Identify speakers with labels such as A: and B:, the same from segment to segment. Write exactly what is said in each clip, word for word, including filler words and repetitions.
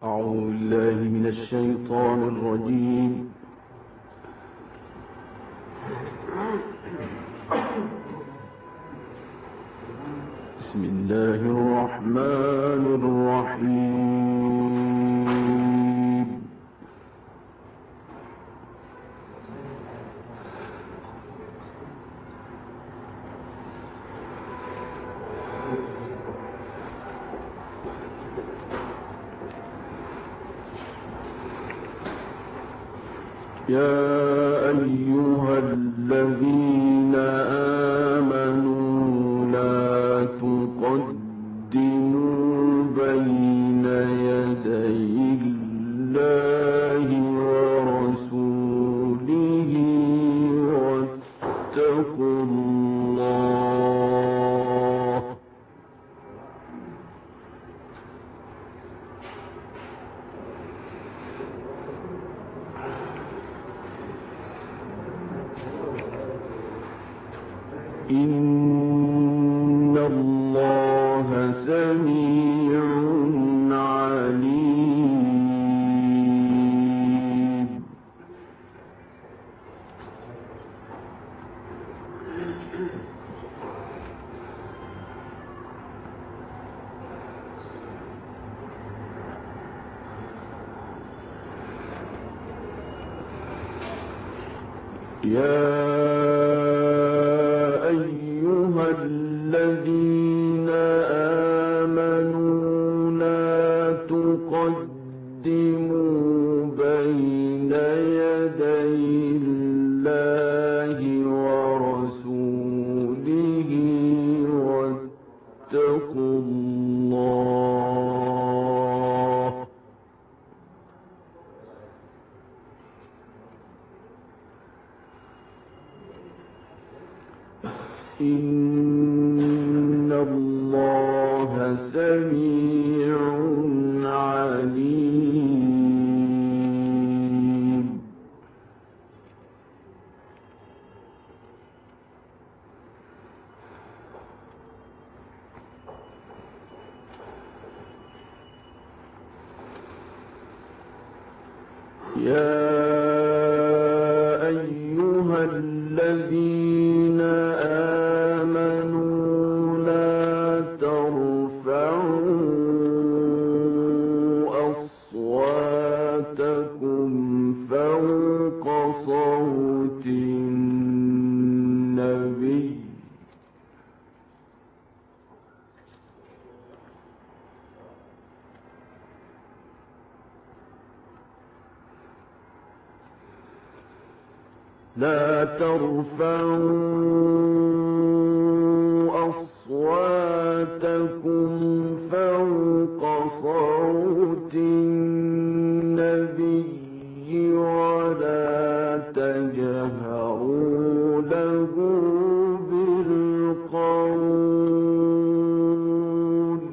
A: أعوذ بالله من الشيطان الرجيم. بسم الله الرحمن الرحيم. يا أيها الذين آمنوا لا تقدموا بين يدي الله ورسوله واتقوا الله إن الله سميع عليم. يا أيها الذين آمنوا لا تقدموا بين يدي الله ورسوله واتقوا الله إن الله سميع عليم. يا أيها الذين آمنوا لا ترفعوا أصواتكم فوق صوت النبي لا ترفعوا أصواتكم فوق صوت النبي ولا تجهروا له بالقول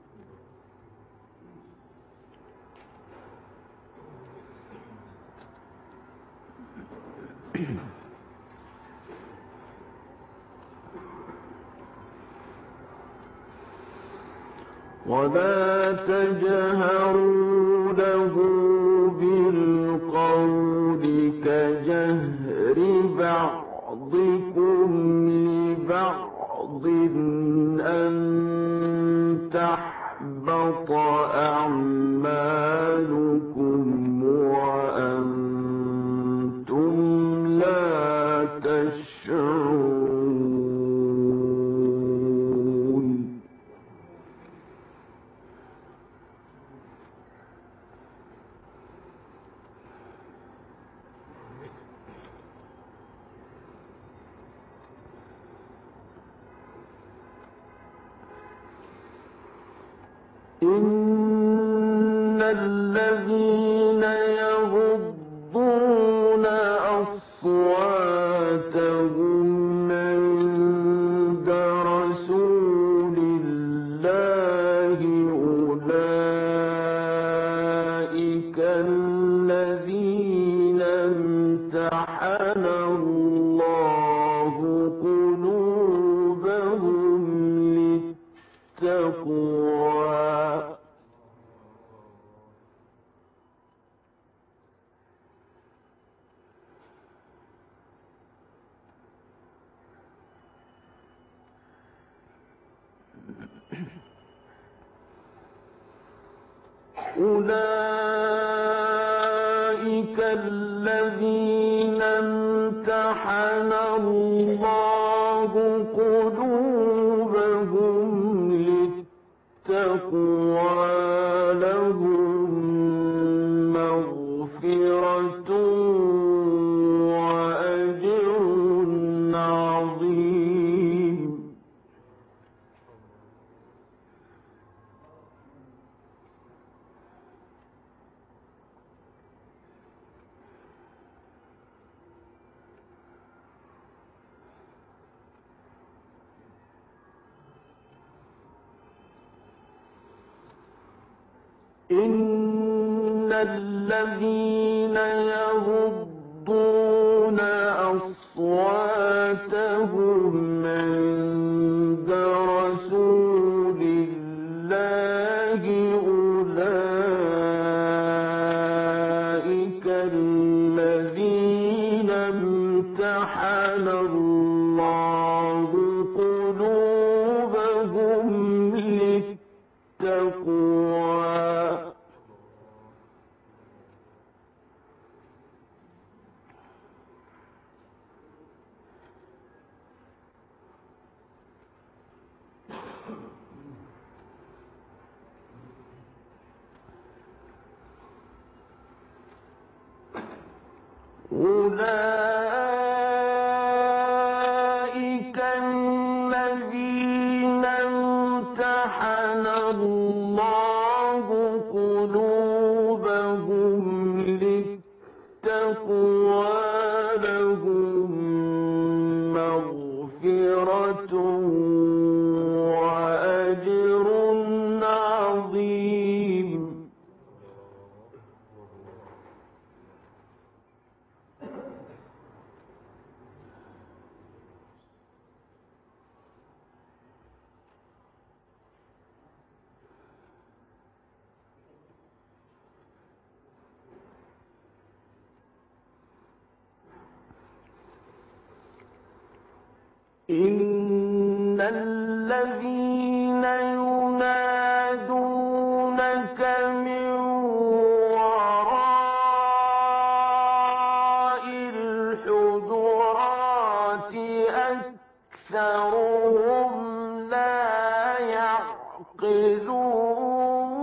A: ولا تجهروا له بالقول كجهر بعضكم لبعض أن تحبط أعمالكم وأنتم لا تشعرون. إن الذين يغضون أصواتهم عند رسول الله أولئك الذين امتحن الله قلوبهم للتقوى أولئك الذين امتحن الله قلوبهم للتقوى لهم مغفرة وأجر عظيم. إن الذين يغضون أصواتهم عند رسول الله أولئك الذين امتحن الله قلوبهم للتقوى. أولئك الذين امتحن الله قلوبهم للتقوى لهم مغفرة وأجر عظيم. إن الذين ينادونك من وراء الحجرات أكثرهم لا يعقلون.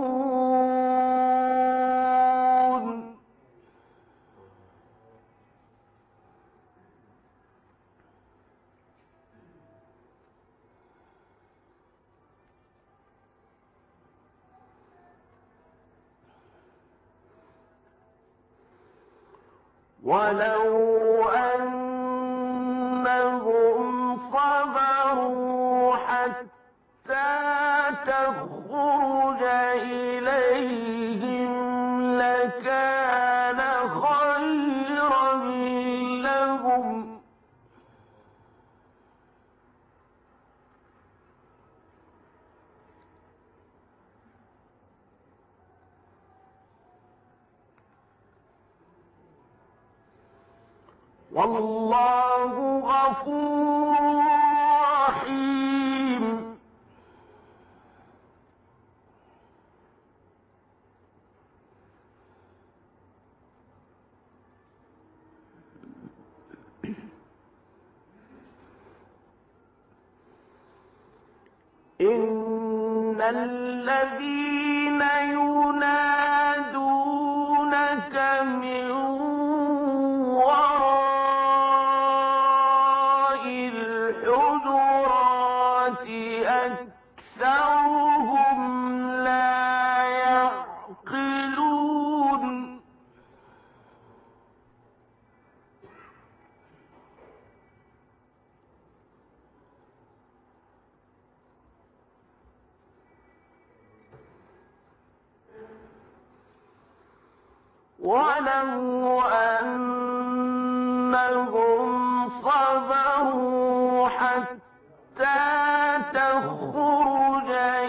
A: ولو أنهم صبروا حتى تخرج إليهم لكان خيرا لهم. والله غفور رحيم. إن الذين ينادونك من وراء الحجرات أكثرهم لا يعقلون. ولو أنهم صبروا حتى تخرج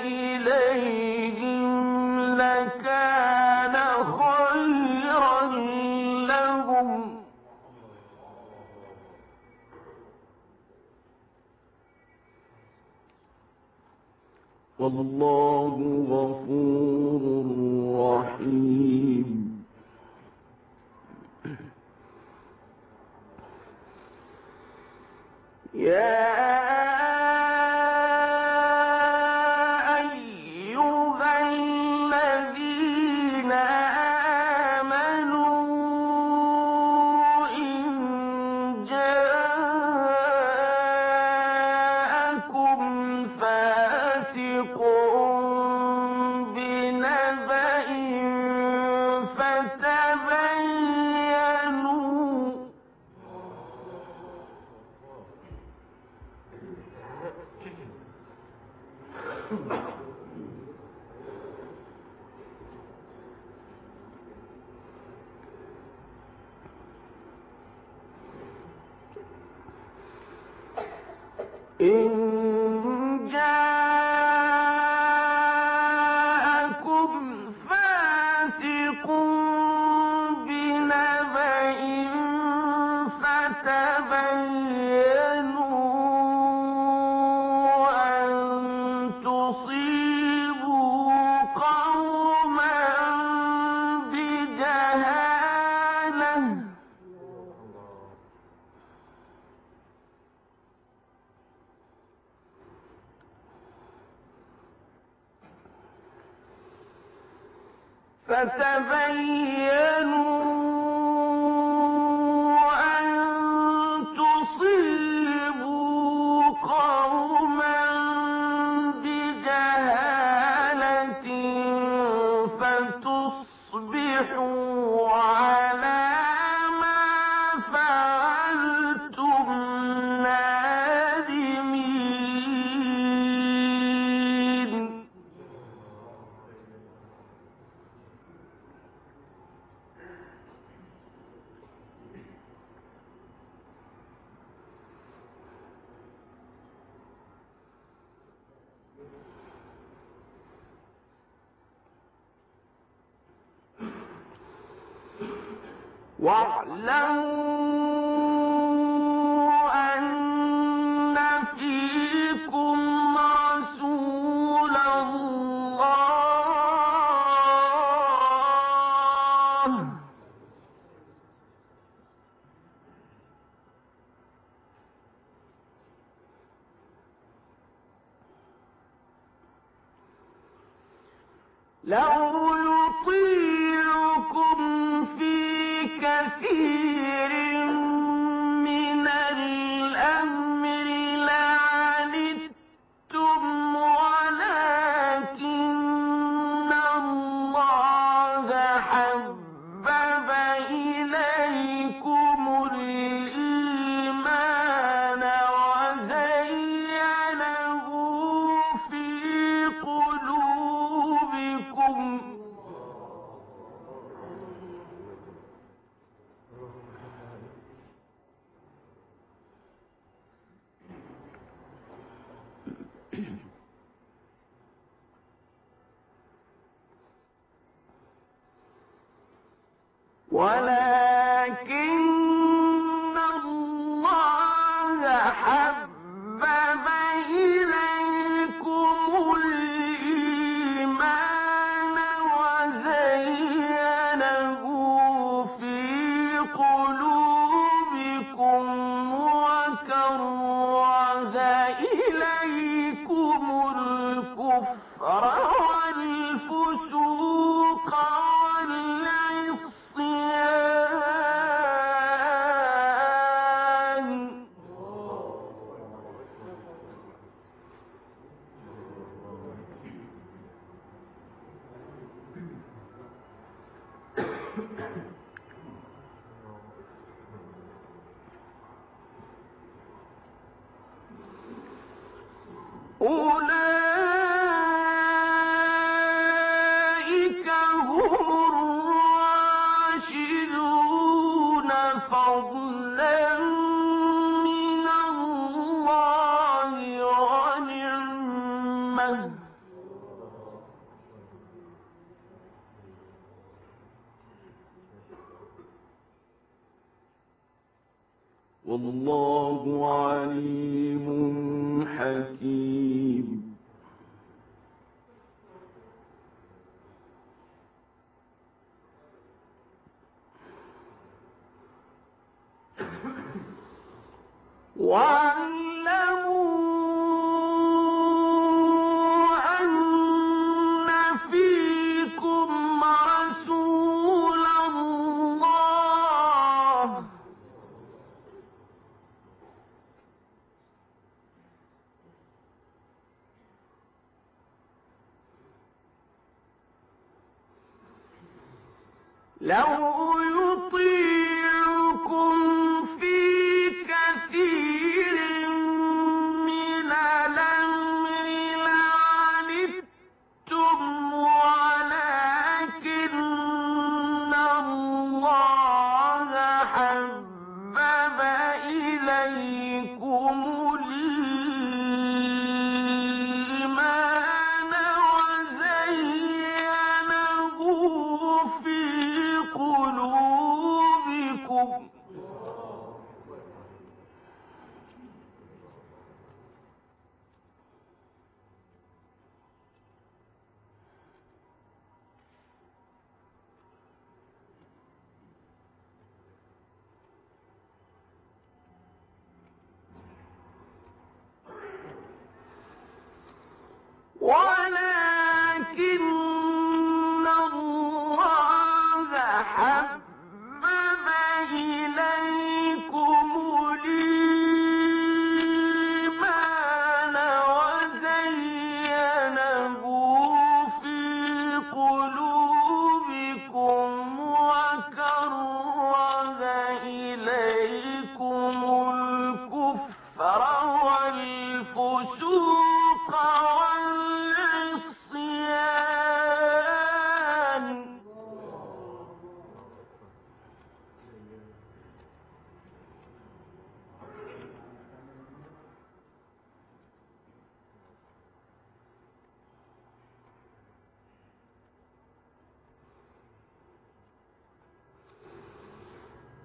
A: إليهم لكان خيرا لهم. والله غفور رحيم.
B: إن جاءكم فاسق بنبأ فتبينوا أن تصيبوا قوما بجهالة فتبينوا أن تصيبوا قوما بجهالة فتصبحوا على ما فعلتم نادمين. واعلموا أن فيكم رسول الله لو يطيعكم في كثير من الأمر لعنتم ولكن الله حبب إليكم الإيمان وزينه في قلوبكم ولكن الله حبب إليكم الإيمان وزينه في قلوبكم وكره إليكم الكفر والفسوق والعصيان أولئك هم الراشدون فضلا من الله ونعمة والله عليم حكيم. واعلموا أن فيكم رسول الله لو يطيعكم في كثير من الأمر لعنتم ولكن الله حبب إليكم الإيمان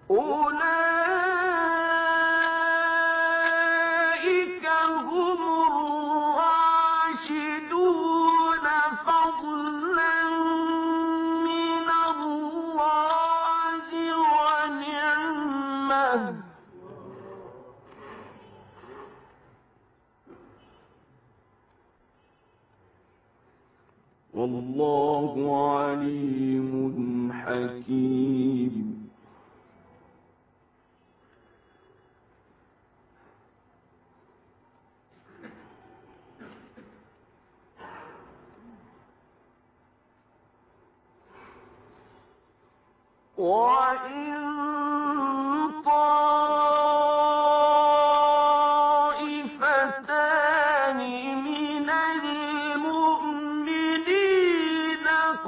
B: أولئك هم الراشدون فضلا من الله ونعمة
A: والله عليم حكيم.
B: وإن طائفتان من المؤمنين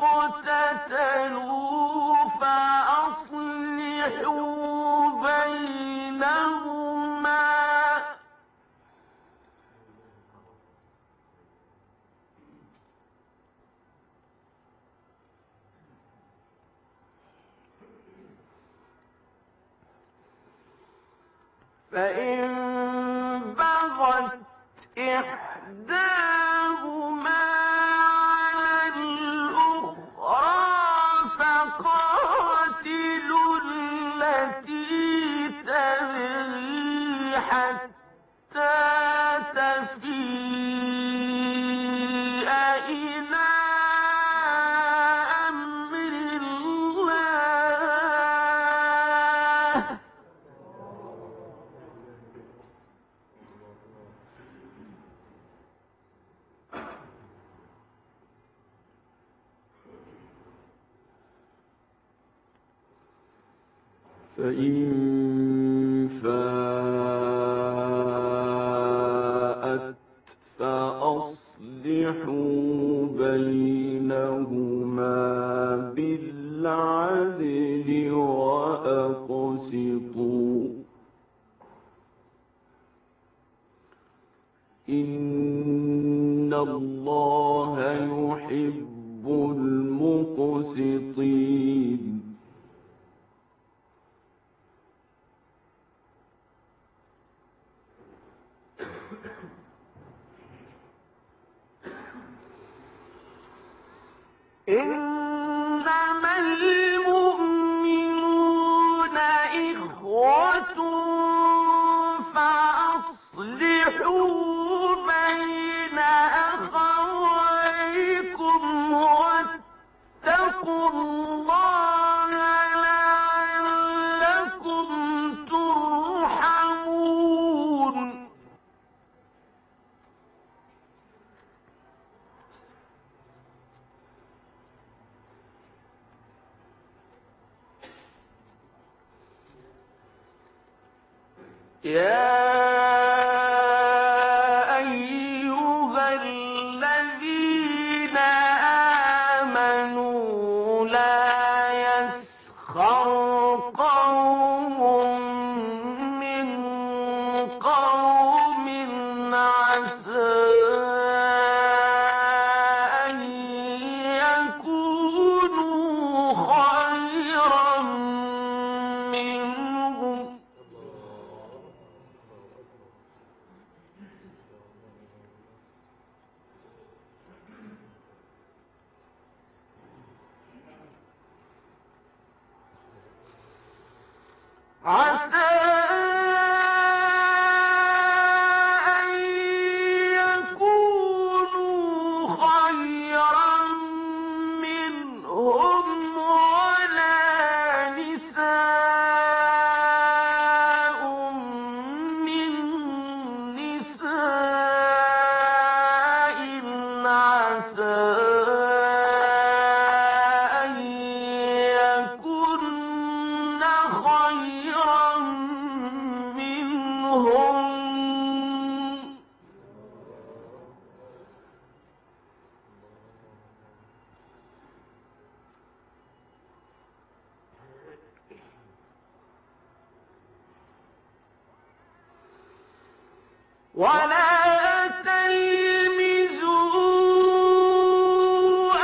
B: اقتتلوا فأصلحوا بينهما فإن بغت إحداهما على الأخرى فقاتلوا التي تبغي حتى تفيء إلى أمر الله
A: فإن فاءت فأصلحوا بينهما بالعدل وأقسطوا إن الله يحب المقسطين.
B: إنما المؤمنون إخوة فأصلحوا بين أخويكم واتقوا الله لعلكم ترحمون. يا أيها الذين آمنوا لا يسخر قوم من قوم عسى أن يكونوا خيرا منهم عسى أن يكونوا خيرا منهم ولا نساء من نساء عسى أن يكن خيرا منهم ولا تلمزوا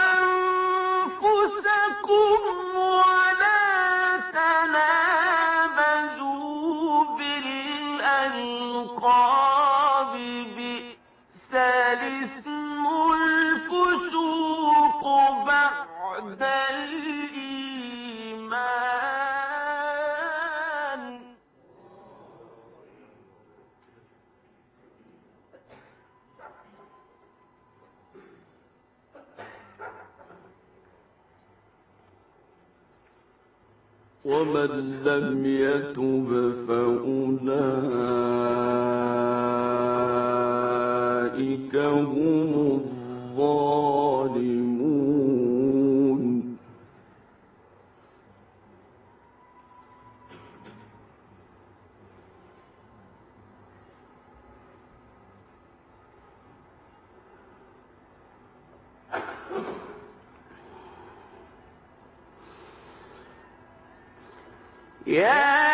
B: أنفسكم ولا تنابزوا
A: ومن لم يتب فأولئك هم الظالمون.
B: يا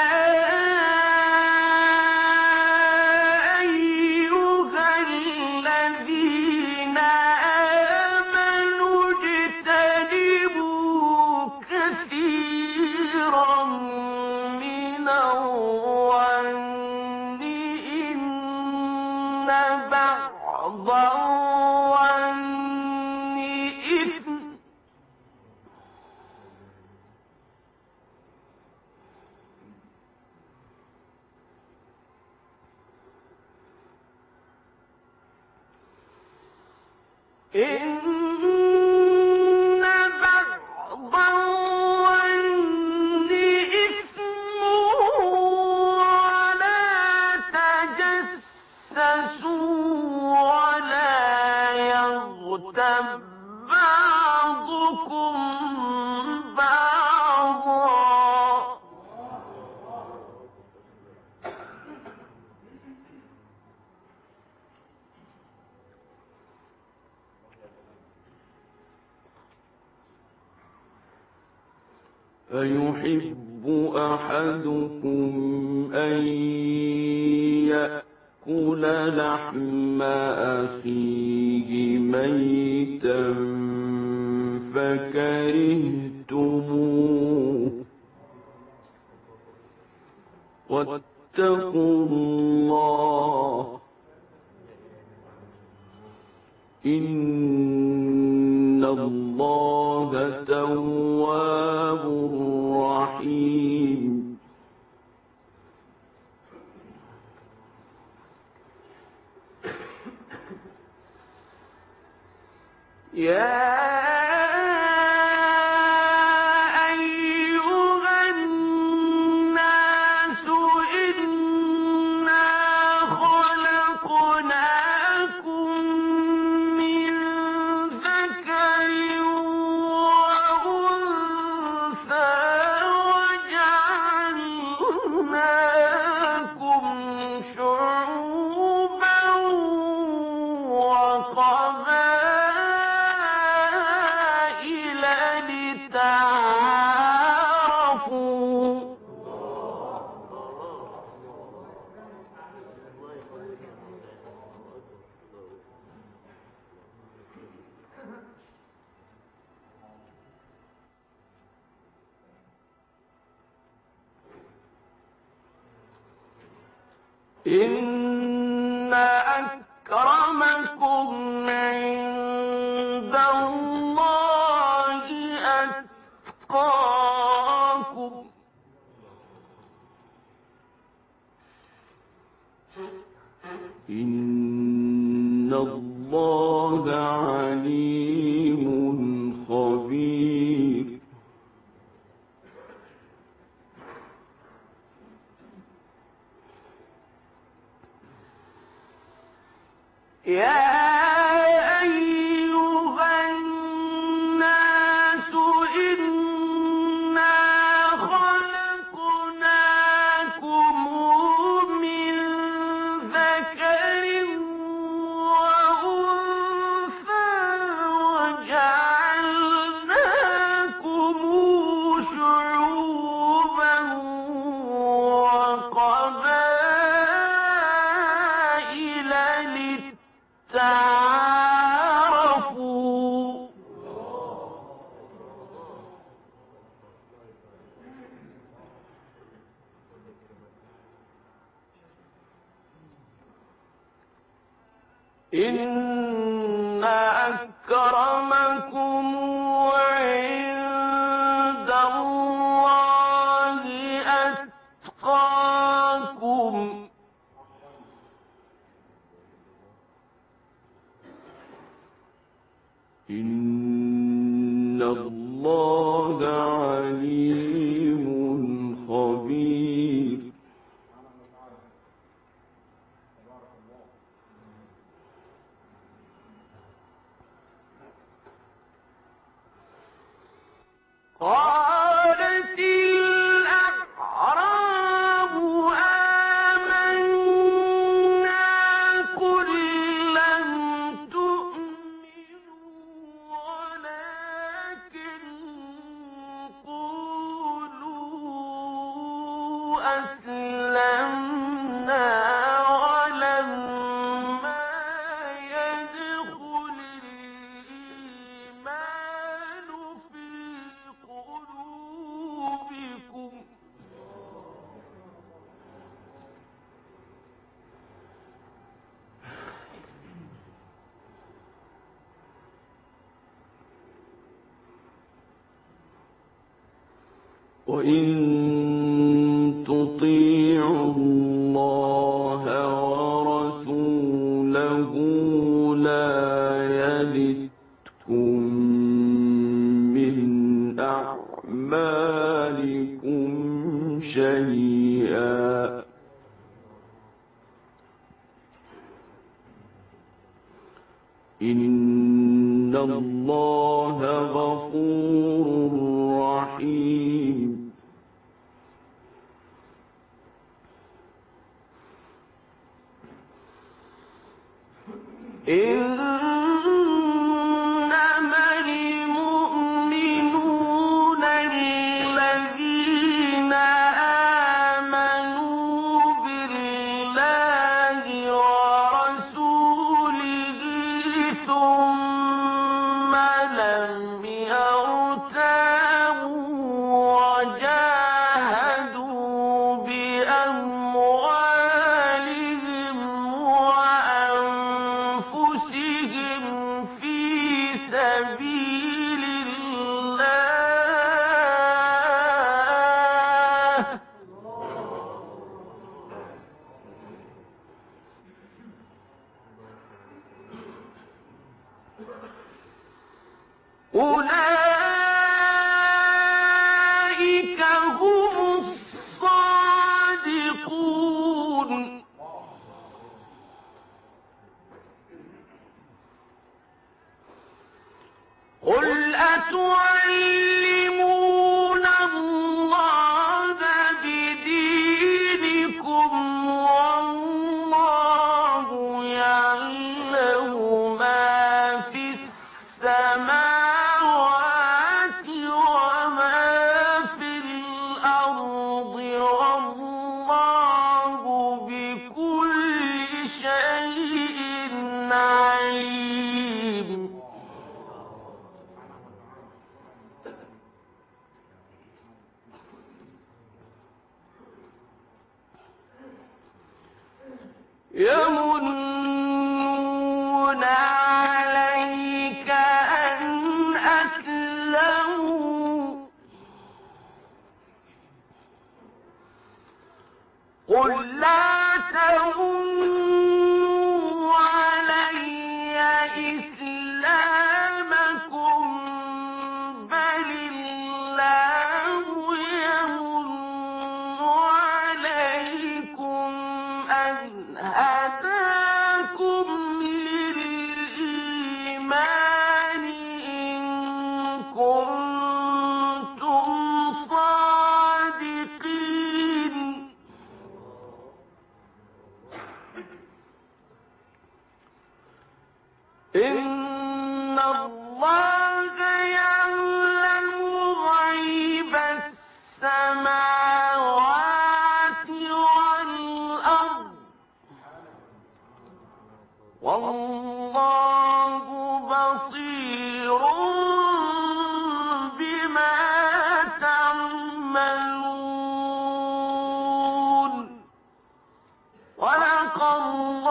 B: إن بعض الظن إثم ولا تجسسوا ولا يغتب بعضكم بعضا.
A: أيحب أحدكم أن يأكل لحم أخيه ميتا فكرهتموه واتقوا الله إن الله تواب رحيم.
B: يا إن أكرمكم عند الله أتقاكم.
A: إن الله عليم خبير.
B: يا تعارفوا. إن أكرمكم عند الله أتقاكم.
A: إن الله عليم
B: أسلمنا ولما يدخل الإيمان في قلوبكم
A: وإن تطيعوا الله ورسوله لا يلدكم من أعمالكم شيئا إن الله غفور رحيم
B: إنما المؤمنون الذين آمنوا بالله ورسوله ثم لم يرتابوا وجاهدوا بأموالهم وأنفسهم في سبيل الله أولئك هم الصادقون قل أتعلمون الله بدينكم والله يعلم ما في السماوات وما في الأرض والله بكل شيء عليم يمنون عليك أن أسلموا قل لا تمنوا علي إسلامكم بل الله يمن عليكم أن هداكم للإيمان إن كنتم صادقين إن الله يعلم غيب السماوات والأرض والله بصير بما تعملون صدق الله